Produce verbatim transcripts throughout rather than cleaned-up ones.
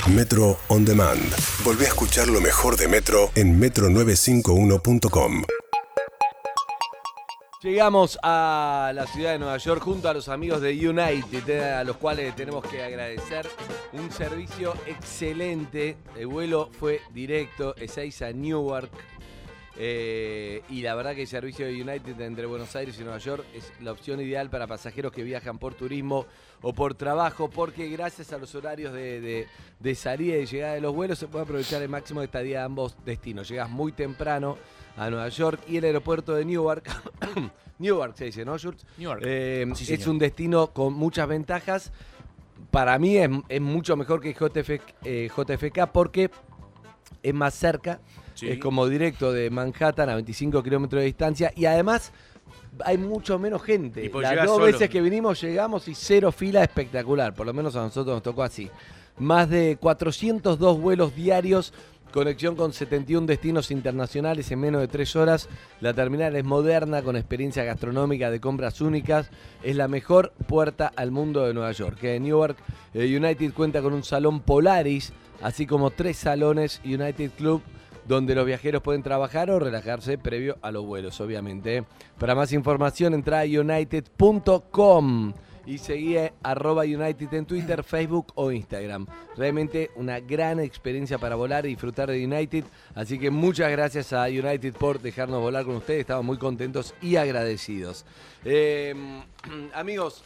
Metro On Demand. Volvé a escuchar lo mejor de Metro en metro novecientos cincuenta y uno punto com. Llegamos a la ciudad de Nueva York junto a los amigos de United, a los cuales tenemos que agradecer un servicio excelente. El vuelo fue directo, Ezeiza a Newark. Eh, y la verdad que el servicio de United entre Buenos Aires y Nueva York es la opción ideal para pasajeros que viajan por turismo o por trabajo, porque gracias a los horarios de, de, de salida y llegada de los vuelos se puede aprovechar el máximo de estadía de ambos destinos. Llegas muy temprano a Nueva York y el aeropuerto de Newark, Newark se dice, ¿no, Schultz? Newark. Eh, Sí, es señor. un destino con muchas ventajas. Para mí es, es mucho mejor que J F, eh, J F K porque es más cerca. Sí. Es como directo de Manhattan a veinticinco kilómetros de distancia y además hay mucho menos gente. Y pues Las llegás dos solo. veces que vinimos llegamos y cero fila espectacular, por lo menos a nosotros nos tocó así. Más de cuatrocientos dos vuelos diarios, conexión con setenta y uno destinos internacionales en menos de tres horas. La terminal es moderna, con experiencia gastronómica de compras únicas. Es la mejor puerta al mundo de Nueva York. Que en Newark eh, United cuenta con un salón Polaris, así como tres salones United Club, donde los viajeros pueden trabajar o relajarse previo a los vuelos, obviamente. Para más información, entra a united punto com y seguí a arroba United en Twitter, Facebook o Instagram. Realmente una gran experiencia para volar y disfrutar de United. Así que muchas gracias a United por dejarnos volar con ustedes. Estamos muy contentos y agradecidos. Eh, amigos,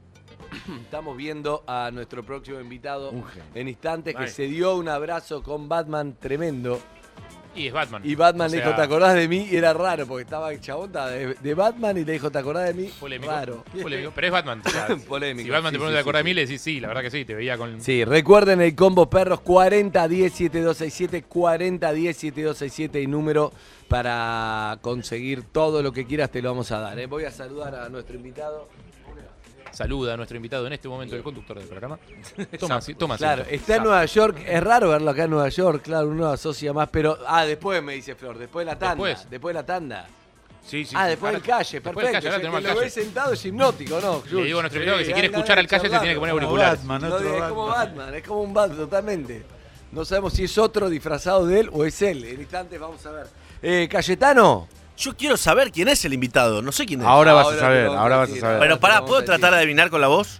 estamos viendo a nuestro próximo invitado Un genio. en instantes, que Ay. se dio un abrazo con Batman tremendo. Y es Batman. Y Batman O le sea, dijo, ¿te acordás de mí? Y era raro, porque estaba el chabón estaba de, de Batman y le dijo, ¿te acordás de mí? Polémico. Raro. Polémico. Pero es Batman. O sea, Polémico, Si Batman sí, te pone sí, de acuerdo sí, a mí, sí. le decís sí, la verdad que sí, te veía con. Sí, recuerden el combo perros cuarenta diez siete dos seis siete, cuarenta diez siete dos seis siete y número para conseguir todo lo que quieras, te lo vamos a dar. ¿eh? Voy a saludar a nuestro invitado. Saluda a nuestro invitado en este momento, el conductor del programa. Toma, sí, toma. Claro, asiento. está en Nueva York, es raro verlo acá en Nueva York, claro, uno asocia más, pero... Ah, después me dice Flor, después de la tanda. Después. Después de la tanda. Sí, sí. Ah, sí. después Ahora- del calle, después perfecto. del calle, ahora O sea, tenemos que el lo calle. ves sentado es hipnótico, ¿no? Le digo a nuestro invitado que si Sí, quiere dan escuchar ganas al calle de se tiene que poner charlar. auriculares. Batman, No, otro es Batman. como Batman, es como un Batman totalmente. No sabemos si es otro disfrazado de él o es él. En instantes vamos a ver. Eh, Cayetano. Yo quiero saber quién es el invitado, no sé quién es. Ahora vas Ahora a te saber, vamos ahora a vas a decir, saber. ahora Pero te pará, vamos ¿puedo a tratar decir. de adivinar con la voz?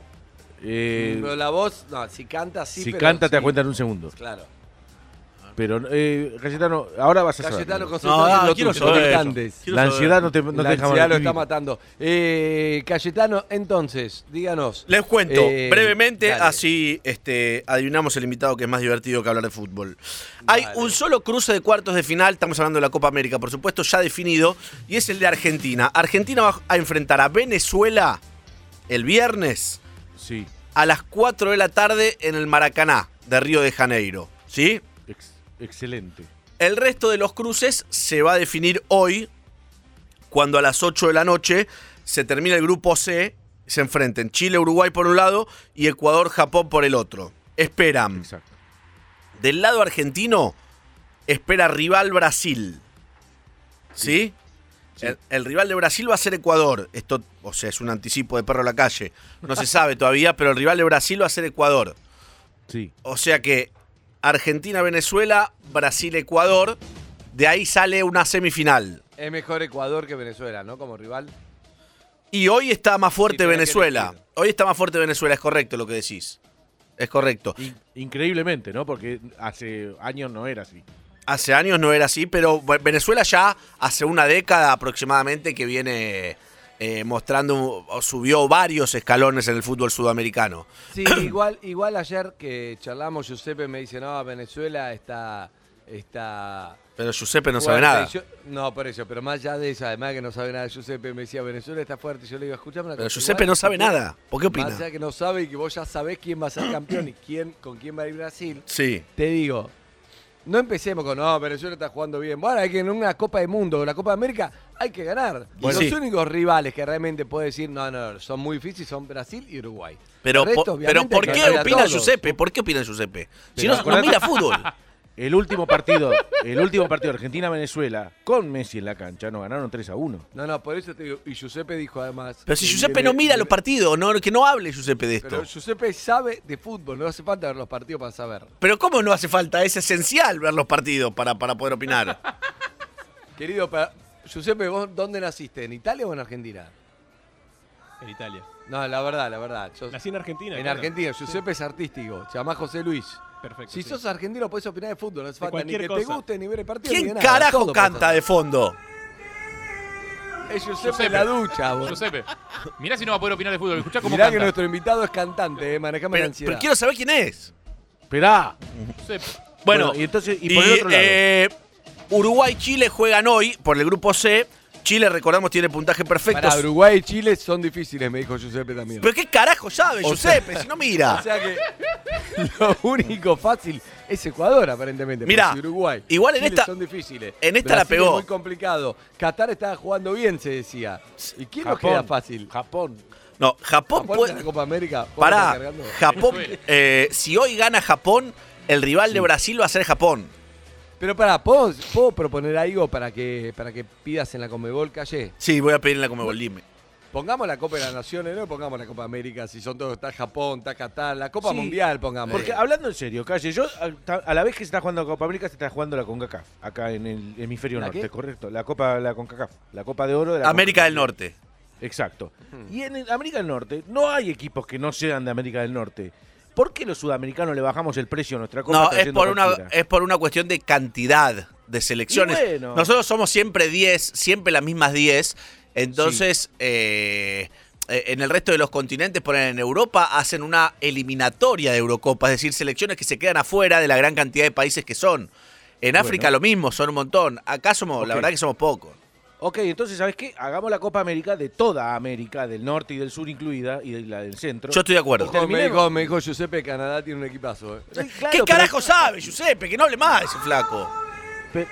Eh, Pero la voz, no, si canta sí, si pero canta te sí. da cuenta en un segundo. Claro. Pero, eh, Cayetano, ahora vas a saber. Cayetano, No, concentrate ah, en lo quiero tuyo, saber no eso. cantes. Quiero La saber. ansiedad no te, no La te deja ansiedad lo vivir. está matando. Eh, Cayetano, entonces, díganos. Les cuento Eh, brevemente, dale. así este, adivinamos el invitado, que es más divertido que hablar de fútbol. Hay Dale. un solo cruce de cuartos de final, estamos hablando de la Copa América, por supuesto, ya definido, y es el de Argentina. Argentina va a enfrentar a Venezuela el viernes Sí, a las cuatro de la tarde en el Maracaná de Río de Janeiro, ¿sí? ex- excelente. El resto de los cruces se va a definir hoy, cuando a las ocho de la noche se termina el grupo C, se enfrenten Chile-Uruguay por un lado y Ecuador-Japón por el otro. Esperan. Exacto. Del lado argentino, espera rival Brasil. ¿Sí? Sí. El, el rival de Brasil va a ser Ecuador. Esto, o sea, es un anticipo de perro a la calle. No se sabe todavía, pero el rival de Brasil va a ser Ecuador. Sí, O sea que Argentina-Venezuela, Brasil-Ecuador, de ahí sale una semifinal. Es mejor Ecuador que Venezuela, ¿no? Como rival. Y hoy está más Sí, fuerte tenés que Venezuela. elegir. Hoy está más fuerte Venezuela, es correcto lo que decís. Es correcto. In- increíblemente, ¿no? Porque hace años no era así. Hace años no era así, pero Venezuela ya hace una década aproximadamente que viene eh, mostrando, o subió varios escalones en el fútbol sudamericano. Sí, igual, igual ayer que charlamos, Giuseppe me dice, no, Venezuela está... está Pero Giuseppe no sabe fuerte". nada. Y yo- no, por eso, pero más allá de eso, además que no sabe nada, Giuseppe me decía, Venezuela está fuerte. Yo le digo, escuchame una Pero cosa, Giuseppe igual, no sabe igual, nada. ¿Por qué opina? Más allá que no sabe y que vos ya sabés quién va a ser campeón y quién, con quién va a ir Brasil, Sí. te digo, no empecemos con, no, Venezuela está jugando bien. Bueno, hay que en una Copa del Mundo o la Copa de América hay que ganar. Bueno, los sí. únicos rivales que realmente puede decir, no, no, son muy difíciles son Brasil y Uruguay. Pero, El resto, po- obviamente, pero ¿por hay que qué ganarle a opina todos. Giuseppe? ¿Por qué opina Giuseppe? Si Pero no, no acordate- mira fútbol. El último partido, el último partido de Argentina-Venezuela, con Messi en la cancha, nos ganaron tres a uno. No, no, por eso te digo. Y Giuseppe dijo además. Pero si que Giuseppe viene- no mira viene- los partidos, no, que no hable Giuseppe de esto. Pero Giuseppe sabe de fútbol, no hace falta ver los partidos para saber. Pero ¿cómo no hace falta? Es esencial ver los partidos para, para poder opinar. Querido, para- Giuseppe, ¿vos dónde naciste? ¿En Italia o en Argentina? En Italia. No, la verdad, la verdad. Sos- Nací en Argentina. en claro. Argentina, Giuseppe es artístico, se llama José Luis. Perfecto. Si sí. sos argentino podés opinar de fútbol, no hace De falta ni cualquier que te cosa. guste, ni ver el partido, ni ¿Quién de nada. carajo todo podés canta hacer. de fondo? Es Giuseppe, Giuseppe. en la ducha, vos. Giuseppe, mirá si no va a poder opinar de fútbol. Escuchá cómo Mirá canta. que nuestro invitado es cantante, eh, manejame la Pero, ansiedad. pero quiero saber quién es. Esperá. Giuseppe. Bueno, Bueno, y entonces- y y, por el otro lado. eh, Uruguay y Chile juegan hoy por el grupo C. Chile, recordamos, tiene puntaje perfecto. Para Uruguay y Chile son difíciles, me dijo Giuseppe también. ¿Pero qué carajo sabe, O Giuseppe? sea- si no mira. O sea que lo único fácil es Ecuador, aparentemente. Mirá, porque si Uruguay, igual en Chile esta- son difíciles. en esta la Brasil pegó. Es muy complicado. Qatar estaba jugando bien, se decía. ¿Y quién nos Japón, queda fácil? Japón. No, Japón Japón puede. en la Copa América. ¿Vos Pará, estás cargando? Japón. Venezuela. eh, si hoy gana Japón, el rival de Brasil va a ser Japón. Pero pará, ¿puedo, ¿puedo proponer algo para que, para que pidas en la Conmebol, Calle? Sí, voy a pedir en la Conmebol, dime. Pongamos la Copa de las Naciones, no pongamos la Copa América, si son todos, está Japón, está Qatar, la Copa Sí, Mundial pongamos. Porque hablando en serio, Calle, yo a, a la vez que se está jugando la Copa América, se está jugando la CONCACAF, acá en el hemisferio ¿La norte, qué? correcto. La Copa, la CONCACAF, la Copa de Oro de la América CONCACAF. del Norte. Exacto. Y en el- América del Norte no hay equipos que no sean de América del Norte. ¿Por qué los sudamericanos le bajamos el precio a nuestra Copa? No, es trayendo por, una, cualquiera? es por una cuestión de cantidad de selecciones. Y bueno. Nosotros somos siempre diez, siempre las mismas diez. Entonces, eh, eh, en el resto de los continentes, por ejemplo, en Europa, hacen una eliminatoria de Eurocopa, es decir, selecciones que se quedan afuera de la gran cantidad de países que son. En África Bueno. lo mismo, son un montón. Acá somos, la Ok. verdad que somos pocos. Ok, entonces, ¿sabes qué? Hagamos la Copa América de toda América, del norte y del sur incluida, y de la del centro. Yo estoy de acuerdo. Ojo, me, terminemos. dijo, me dijo Giuseppe, Canadá tiene un equipazo. eh. Sí, claro, ¿Qué pero- carajo sabe, Giuseppe? Que no hable más ese flaco. Pe-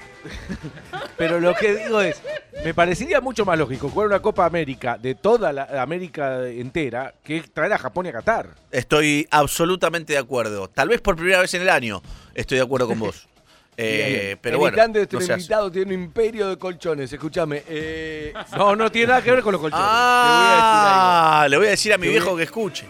Pero lo que digo es, me parecería mucho más lógico jugar una Copa América de toda la América entera que traer a Japón y a Qatar. Estoy absolutamente de acuerdo. Tal vez por primera vez en el año estoy de acuerdo con vos. Eh, Bien. pero el bueno, instante de nuestro no seas- invitado tiene un imperio de colchones. Escúchame. Eh, No, no tiene nada que ver con los colchones. Ah, le voy a decir a mi Te voy a- viejo que escuche.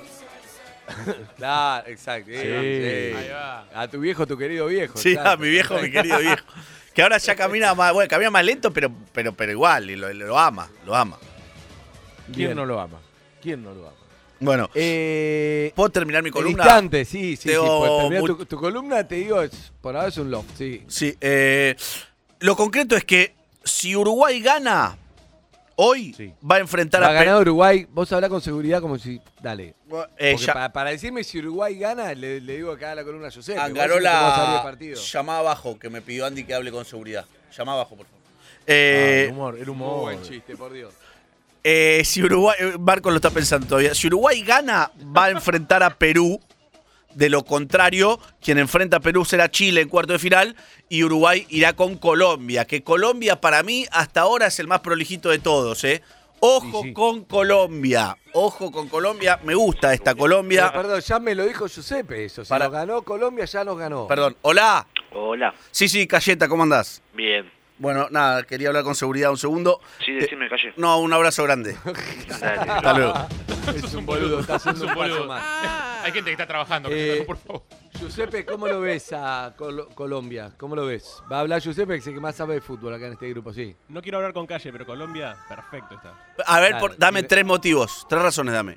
claro, exacto. eh, Ahí va. A tu viejo, tu querido viejo. Sí, exacto. a mi viejo, mi querido viejo. Que ahora ya camina más, bueno, camina más lento, pero, pero, pero igual, y lo, lo ama, lo ama. ¿Quién Bien. no lo ama? ¿Quién no lo ama? Bueno, Eh, ¿puedo terminar mi el columna? instante, sí, sí. sí Tengo pues, termina mu- tu, tu columna, te digo, es, por ahora es un loft, sí. Sí, eh, lo concreto es que si Uruguay gana, hoy Sí. va a enfrentar Ha a ganado Uruguay, vos hablás con seguridad como si. Dale. Pe- eh, Porque ya- para, para decirme si Uruguay gana, le, le digo acá a la columna José. Angarola, llama abajo, que me pidió Andy que hable con seguridad. Llama abajo, por favor. Eh, Ah, el humor, el Muy humor. buen chiste, por Dios. eh, si Uruguay, eh, Marco lo está pensando todavía. Si Uruguay gana, va a enfrentar a Perú. De lo contrario, quien enfrenta a Perú será Chile en cuarto de final y Uruguay irá con Colombia. Que Colombia para mí hasta ahora es el más prolijito de todos, ¿eh? Ojo Sí, sí. con Colombia. Ojo con Colombia. Me gusta esta Pero, Colombia. perdón, ya me lo dijo Giuseppe eso. Si Para- nos ganó Colombia, ya nos ganó. Perdón. Hola. Hola, Sí, sí, Cayeta, ¿cómo andás? bien. Bueno, nada, quería hablar con seguridad un segundo. Sí, decime, calle. No, un abrazo grande. Dale. Hasta luego. Es un boludo, está haciendo Es un un paso boludo. más. Hay gente que está trabajando, Eh, por favor. Giuseppe, ¿cómo lo ves a Col- Colombia? ¿Cómo lo ves? Va a hablar Giuseppe, que es el que más sabe de fútbol acá en este grupo, sí. No quiero hablar con calle, pero Colombia, perfecto está. A ver, Dale, por- dame quiere- tres motivos, tres razones dame.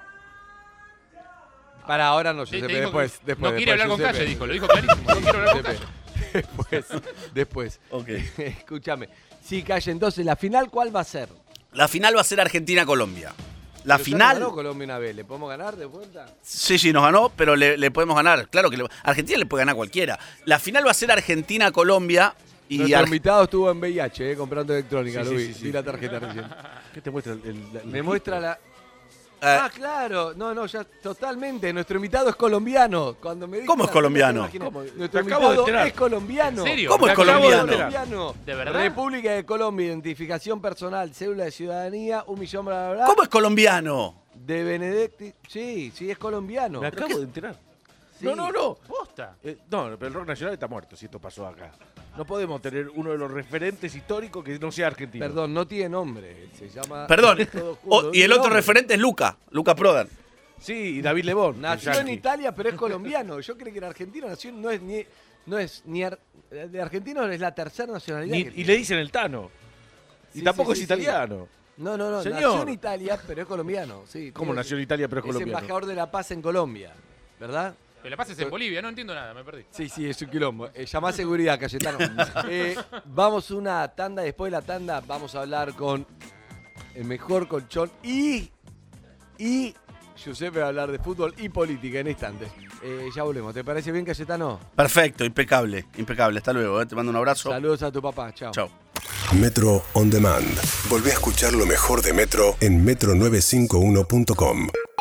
Para ahora no, Te- te Giuseppe, dijo que después, después. no quiere después, hablar con Giuseppe. calle, dijo. Lo dijo clarísimo. No quiero hablar con calle. Después, después. Ok. Escúchame. Sí, Calle, entonces, ¿la final cuál va a ser? La final va a ser Argentina-Colombia. La Pero ya final. nos ganó Colombia una vez, ¿le podemos ganar de vuelta? Sí, sí, nos ganó, pero le, le podemos ganar. Claro que le- Argentina le puede ganar a cualquiera. La final va a ser Argentina-Colombia y Nuestro Ar- invitado estuvo en V I H, eh, comprando electrónica, Sí, lo sí, vi. sí, sí. Vi la tarjeta recién. ¿Qué te muestra el, el- la- Me el- muestra la... Eh, Ah, claro. No, no, ya totalmente. Nuestro invitado es colombiano. Cuando me dijo ¿Cómo es la- colombiano? no me imaginé. ¿Cómo? Nuestro Te acabo de invitado enterar. es colombiano. ¿En serio? ¿Cómo es Me acabo de colombiano? enterar. colombiano. ¿De verdad? República de Colombia, identificación personal, cédula de ciudadanía, un millón, bla, bla, bla. ¿Cómo es colombiano? De Benedetti. Sí, sí, es colombiano. Me acabo de enterar. Sí. No, no, no. Está. Eh, no, pero el rock nacional está muerto si esto pasó acá. No podemos tener uno de los referentes históricos que no sea argentino. Perdón, no tiene nombre. Se llama. Perdón. Todos O- juntos. y el No, otro hombre. referente es Luca, Luca Prodan. Sí, y David Lebón. Nació el en yanqui. Italia, pero es colombiano. Yo creo que era argentino. Nació, no es ni. No es ni ar- de argentino, es la tercera nacionalidad. Ni- que y tiene. le dicen el Tano. Y Sí, tampoco sí, es sí, sí. italiano. No, no, no. Señor. Nació en Italia, pero es colombiano. Sí, ¿Cómo tiene- nació en Italia pero es Es colombiano? embajador de la paz en Colombia, ¿verdad? Pero la paz es en Bolivia, no entiendo nada, me perdí. Sí, sí, es un quilombo. Eh, llamá a seguridad, Cayetano. Eh, vamos una tanda, después de la tanda vamos a hablar con el mejor colchón y, y Giuseppe va a hablar de fútbol y política en instantes. Eh, ya volvemos. ¿Te parece bien, Cayetano? Perfecto, impecable, impecable. Hasta luego, eh. Te mando un abrazo. Saludos a tu papá. Chao. Chao. Metro On Demand. Volvé a escuchar lo mejor de Metro en metro novecientos cincuenta y uno punto com.